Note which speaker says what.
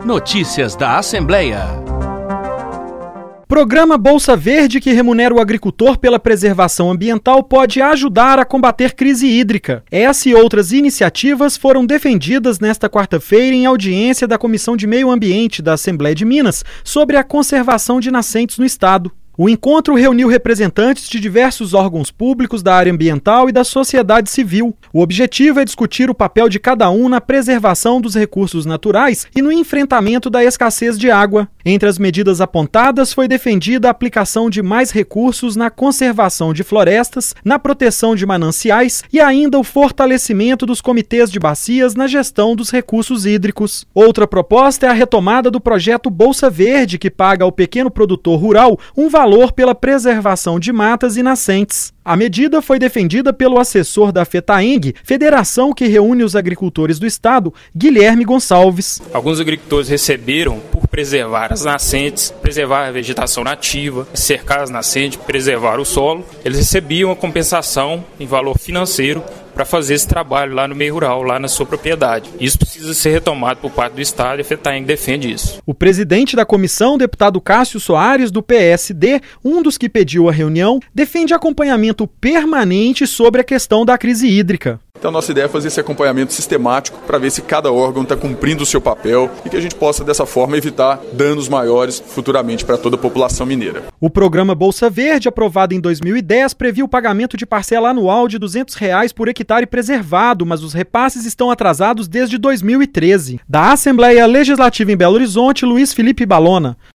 Speaker 1: Notícias da Assembleia.
Speaker 2: Programa Bolsa Verde, que remunera o agricultor pela preservação ambiental, pode ajudar a combater crise hídrica. Essa e outras iniciativas foram defendidas nesta quarta-feira em audiência da Comissão de Meio Ambiente da Assembleia de Minas sobre a conservação de nascentes no estado. O encontro reuniu representantes de diversos órgãos públicos da área ambiental e da sociedade civil. O objetivo é discutir o papel de cada um na preservação dos recursos naturais e no enfrentamento da escassez de água. Entre as medidas apontadas foi defendida a aplicação de mais recursos na conservação de florestas, na proteção de mananciais e ainda o fortalecimento dos comitês de bacias na gestão dos recursos hídricos. Outra proposta é a retomada do projeto Bolsa Verde, que paga ao pequeno produtor rural um valor pela preservação de matas e nascentes. A medida foi defendida pelo assessor da FETAENG, federação que reúne os agricultores do estado, Guilherme Gonçalves.
Speaker 3: Alguns agricultores receberam por preservar as nascentes, preservar a vegetação nativa, cercar as nascentes, preservar o solo. Eles recebiam a compensação em valor financeiro para fazer esse trabalho lá no meio rural, lá na sua propriedade. Isso precisa ser retomado por parte do Estado e a FETAENG defende isso.
Speaker 2: O presidente da comissão, deputado Cássio Soares, do PSD, um dos que pediu a reunião, defende acompanhamento permanente sobre a questão da crise hídrica.
Speaker 4: Então, nossa ideia é fazer esse acompanhamento sistemático para ver se cada órgão está cumprindo o seu papel e que a gente possa, dessa forma, evitar danos maiores futuramente para toda a população mineira.
Speaker 2: O programa Bolsa Verde, aprovado em 2010, previa o pagamento de parcela anual de R$ 200 por hectare preservado, mas os repasses estão atrasados desde 2013. Da Assembleia Legislativa em Belo Horizonte, Luiz Felipe Balona.